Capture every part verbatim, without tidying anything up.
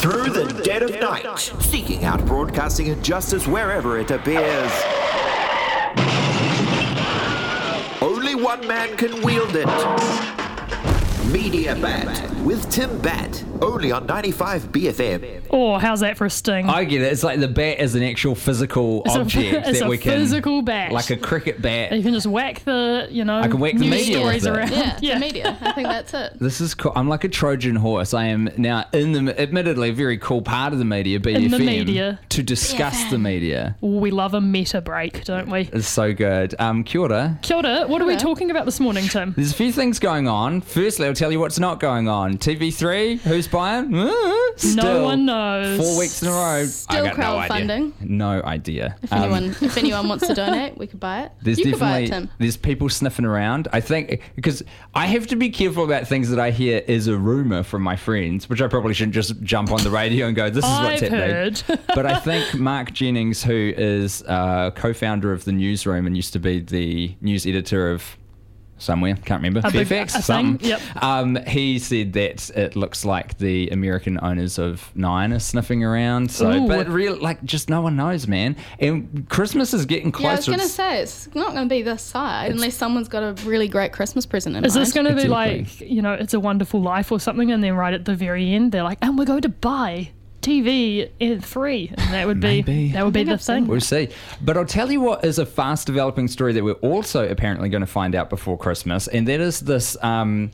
Through the dead of night, seeking out broadcasting injustice wherever it appears. Only one man can wield it. Media Bat with Tim Bat, only on ninety-five B F M. Oh, how's that for a sting? I get it. It's like the bat is an actual physical It's a- object it's that a we can, physical bat. like a cricket bat. You can just whack the, you know, I can whack the news media stories with it. around. Yeah, yeah. the media. I think that's it. This is cool. I'm like a Trojan horse. I am now in the, admittedly, a very cool part of the media, B F M, In the media. to discuss B F M. the media. We love a meta break, don't we? It's so good. Um, kia ora. Kia ora. What are we Kia ora. talking about this morning, Tim? There's a few things going on. Firstly, I'll tell you what's not going on. T V three, who's buying? Uh, still, No one knows. Four weeks in a row. Still I got no idea. crowdfunding. No idea. If Um, anyone, if anyone wants to donate, we could buy it. There's you could buy definitely it, Tim. there's people sniffing around. I think because I have to be careful about things that I hear is a rumor from my friends, which I probably shouldn't just jump on the radio and go, "This is what's I've happening." heard. But I think Mark Jennings, who is uh, co-founder of the Newsroom and used to be the news editor of somewhere, can't remember, A big- Fairfax, a thing, something. yep. Um, he said that it looks like the American owners of Nine are sniffing around. So, Ooh. but real, like, just no one knows, man. And Christmas is getting closer. Yeah, I was going to It's- say, it's not going to be this side unless someone's got a really great Christmas present in Is mind. this going to be Exactly. like, you know, It's a Wonderful Life or something, and then right at the very end, they're like, and we're going to buy T V in free, and that would be Maybe. that would be I think the I've seen thing. We'll see. But I'll tell you what is a fast developing story that we're also apparently going to find out before Christmas, and that is this um,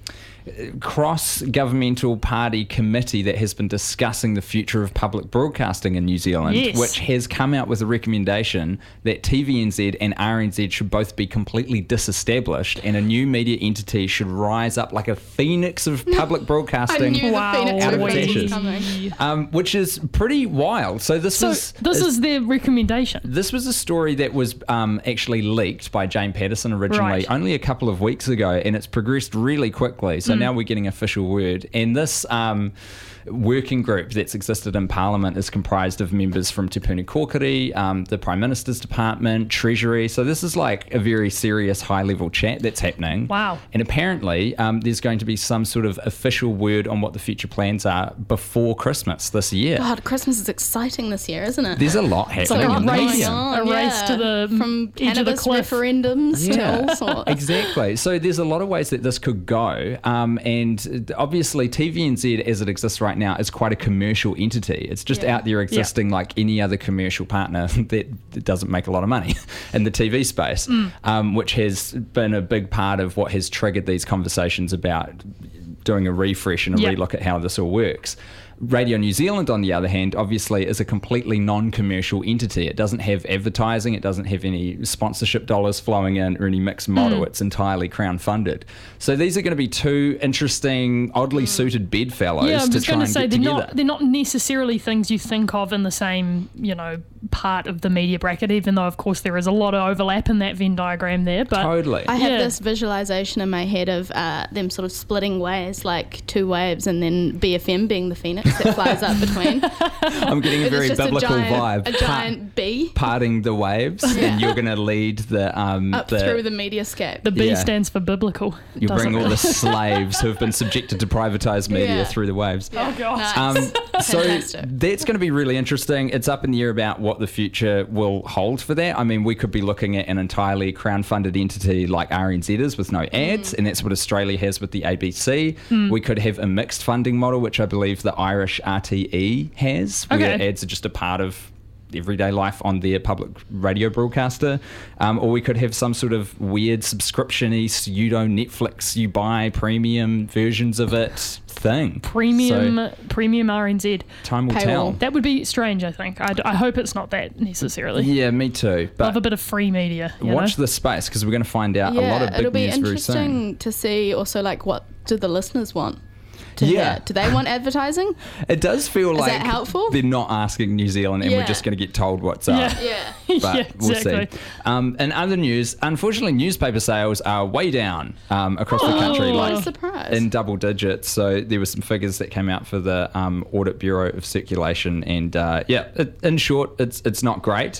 cross-governmental party committee that has been discussing the future of public broadcasting in New Zealand, Yes. which has come out with a recommendation that T V N Z and R N Z should both be completely disestablished, and a new media entity should rise up like a phoenix of public I broadcasting. knew Wow, the Phoenix out of Revolution ashes. was coming. Um, which is pretty wild. So this So was this is their recommendation. this was a story that was um, actually leaked by Jane Patterson originally Right. only a couple of weeks ago, and it's progressed really quickly. So now we're getting official word. And this um, working group that's existed in Parliament is comprised of members from Te Puni Kōkiri, um, the Prime Minister's Department, Treasury. So this is like a very serious high-level chat that's happening. Wow. And apparently um, there's going to be some sort of official word on what the future plans are before Christmas this year. God, Christmas is exciting this year, isn't it? There's a lot happening like a in the race. media. Going A race to the from edge of the cannabis cliff. referendums to Yeah, all sorts. exactly. So there's a lot of ways that this could go. Um, and obviously T V N Z as it exists right now is quite a commercial entity. It's just Yeah. out there existing like any other commercial partner that, that doesn't make a lot of money in the T V space, um, which has been a big part of what has triggered these conversations about doing a refresh and a Yeah. relook at how this all works. Radio New Zealand, on the other hand, obviously is a completely non-commercial entity. It doesn't have advertising, it doesn't have any sponsorship dollars flowing in or any mixed model. It's entirely Crown funded. So these are going to be two interesting, oddly suited bedfellows Yeah, I'm to just try going and to say get they're together. not they're not necessarily things you think of in the same, you know, part of the media bracket, even though of course there is a lot of overlap in that Venn diagram there. But Totally. I have Yeah. this visualization in my head of uh, them sort of splitting ways, like two waves, and then B F M being the phoenix that flies up between. I'm getting a It's very just biblical a giant, vibe. A Pa- giant bee parting the waves, and you're going to lead the um up the, through the mediascape. the B Yeah. stands for biblical. you doesn't bring all it? the slaves who have been subjected to privatized media Yeah. through the waves. Oh god. Nice. Um, so Fantastic. that's going to be really interesting. It's up in the air about what the future will hold for that. I mean, we could be looking at an entirely Crown-funded entity like R N Z is with no ads, Mm. and that's what Australia has with the A B C. We could have a mixed funding model, which I believe the Irish R T E has, where Okay. ads are just a part of everyday life on their public radio broadcaster, um, or we could have some sort of weird subscription-y pseudo Netflix, you buy premium versions of it thing. Premium So premium R N Z. time will Paywall. tell. That would be strange, I think. I, I hope it's not that necessarily. Yeah, me too. Love But a bit of free media. You watch know? this space because we're going to find out yeah, a lot of big it'll be news very soon. interesting to see also like what do the listeners want to Yeah. hear. Do they want advertising? It does feel Is like that helpful? they're not asking New Zealand and we're Yeah. just going to get told what's up. Yeah. Yeah. But yeah, we'll exactly. see. Um, in other news, unfortunately, newspaper sales are way down um, across the country, Oh. What a like surprise. in double digits. So there were some figures that came out for the um, Audit Bureau of Circulation, and uh, yeah, it, in short, it's it's not great.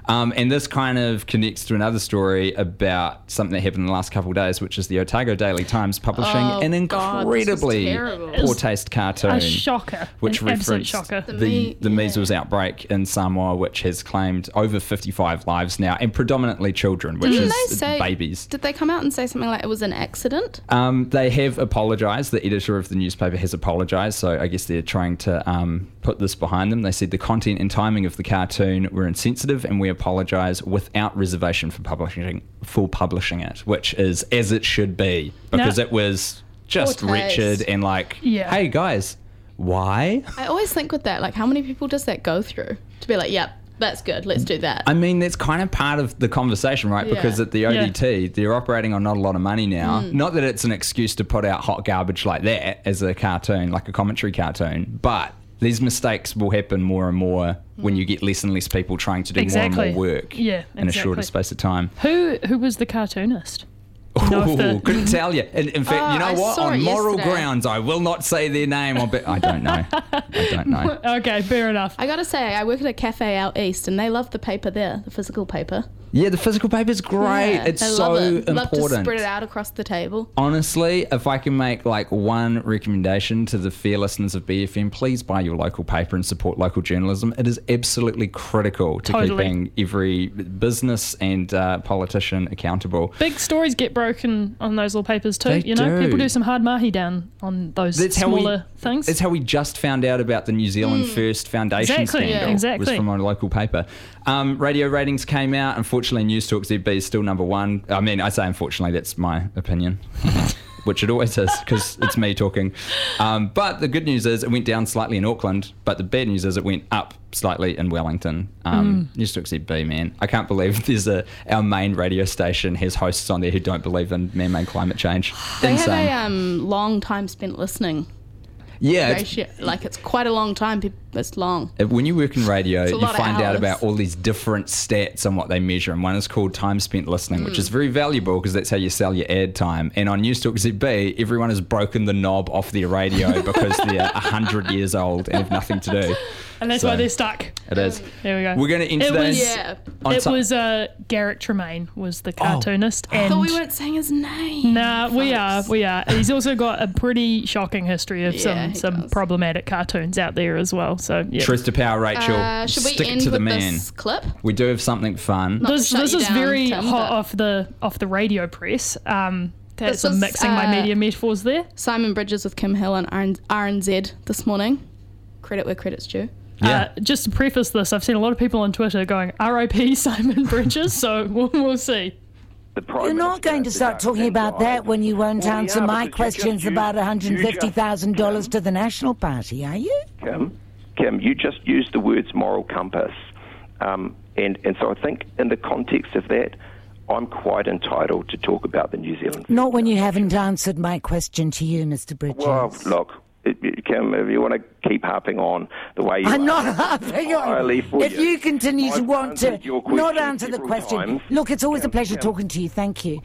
Um, and this kind of connects to another story about something that happened in the last couple of days, which is the Otago Daily Times publishing Oh, an God, this is incredibly terrible. poor taste cartoon. A shocker. Which An absolute referenced shocker. the, The the, me- yeah. measles outbreak in Samoa, which has claimed over fifty-five lives now, and predominantly children, which Didn't is they say, babies. Did they come out and say something like it was an accident? Um, they have apologised. The editor of the newspaper has apologised, so I guess they're trying to um, put this behind them. They said the content and timing of the cartoon were insensitive, and we apologise without reservation for publishing for publishing it, which is as it should be, because Now- it was just Poor taste. wretched and like, Yeah. hey guys, why? I always think with that, like, how many people does that go through to be like, yep, that's good, let's do that. I mean, that's kind of part of the conversation, right? Yeah. Because at the O D T, they're operating on not a lot of money now. Not that it's an excuse to put out hot garbage like that as a cartoon, like a commentary cartoon, but these mistakes will happen more and more when you get less and less people trying to do Exactly. more and more work Yeah, in a shorter exactly. space of time. Who who was the cartoonist? You know, if Ooh, the- couldn't tell you. In, in fact, Oh, you know I what? saw On it moral yesterday. grounds, I will not say their name. I'll be, I don't know. I don't know. Okay, fair enough. I gotta say, I work at a cafe out east, and they love the paper there, the physical paper. Yeah, the physical paper's great. Yeah, it's they so love it. Love to important. spread it out across the table. Honestly, if I can make like one recommendation to the fair listeners of B F M, please buy your local paper and support local journalism. It is absolutely critical to Totally. keeping every business and uh, politician accountable. Big stories get broken on those little papers too. They you know, do. people do some hard mahi down on those That's how we- smaller things. That's how we just found out about the New Zealand First Foundation Exactly, scandal. yeah, exactly. Was from a local paper. Um, radio ratings came out. Unfortunately, News Talk Z B is still number one. I mean, I say unfortunately, that's my opinion. Which it always is, because it's me talking. Um, but the good news is it went down slightly in Auckland, but the bad news is it went up slightly in Wellington. Um, News Talk Z B, man. I can't believe there's a our main radio station has hosts on there who don't believe in man-made climate change. They Insane. have a um, long time spent listening yeah, it's, ratio. Like, it's quite a long time. peop- It's long. Uh, when you work in radio, It's a you lot of find out hours. about all these different stats and what they measure. And one is called time spent listening, which is very valuable because that's how you sell your ad time. And on News Talk Z B, everyone has broken the knob off their radio because they're one hundred years old and have nothing to do. and that's so- why they're stuck. It is. There we go. We're going to end It today. was- Yeah. on It some- was uh, Garrick Tremaine was the Oh. cartoonist. I and thought we weren't saying his name. Nah, we are, folks. we are. He's also got a pretty shocking history of Yeah, some he some does. problematic cartoons out there as well. So yeah, Truth to power, Rachel. Uh, should we Stick end to the with man. this clip? We do have something fun. Not to this shut this you is down, very Tim, hot but- off the off the radio press. Um, that's This some was, mixing my uh, media metaphors there. Simon Bridges with Kim Hill on R N Z this morning. Credit where credit's due. Yeah. Uh, just to preface this, I've seen a lot of people on Twitter going R I P Simon Bridges. So we'll, we'll see. The Prime You're not Minister going to is start out talking and about died. that when you won't Well, answer yeah, my because you questions just about used- one hundred fifty thousand dollars to the National Party, are you? Kim, Kim, you just used the words moral compass. Um, and, and so I think in the context of that, I'm quite entitled to talk about the New Zealand. Not when you haven't answered my question to you, Mister Bridges. Well, look, it, it, Kim, if you want to keep harping on the way you I'm are, not harping on. entirely for If you continue to I've want to answered your not question answer the several question, times. look, it's always a Kim, pleasure Kim. talking to you. Thank you.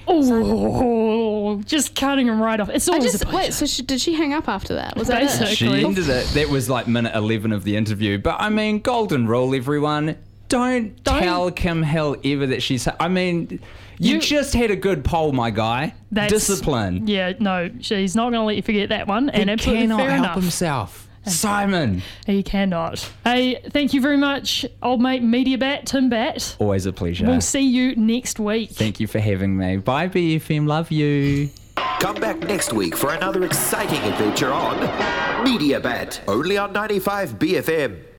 Oh, just cutting him right off. It's I always just a pleasure. wait. So she, did she hang up after that? Was that Basically. it? She Cool. ended it. That was like minute eleven of the interview. But I mean, golden rule, everyone. Don't, Don't- tell Kim Hill ever that she's. I mean, you, You- just had a good poll, my guy. That's- Discipline. Yeah, no, she's not going to let you forget that one. And He absolutely cannot fair help enough. himself. Simon. He cannot. Hey, thank you very much, old mate Media Bat, Tim Bat. Always a pleasure. We'll see you next week. Thank you for having me. Bye, B F M. Love you. Come back next week for another exciting adventure on Media Bat, only on ninety-five B F M.